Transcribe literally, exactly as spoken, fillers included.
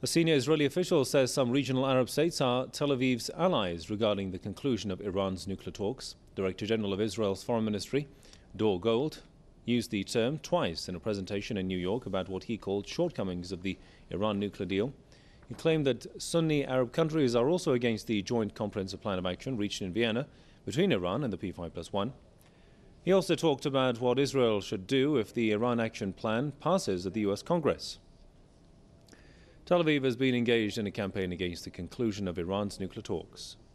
A senior Israeli official says some regional Arab states are Tel Aviv's allies regarding the conclusion of Iran's nuclear talks. Director General of Israel's Foreign Ministry, Dor Gold, used the term twice in a presentation in New York about what he called shortcomings of the Iran nuclear deal. He claimed that Sunni Arab countries are also against the joint comprehensive plan of action reached in Vienna between Iran and the P five plus one. He also talked about what Israel should do if the Iran action plan passes at the U S Congress. Tel Aviv has been engaged in a campaign against the conclusion of Iran's nuclear talks.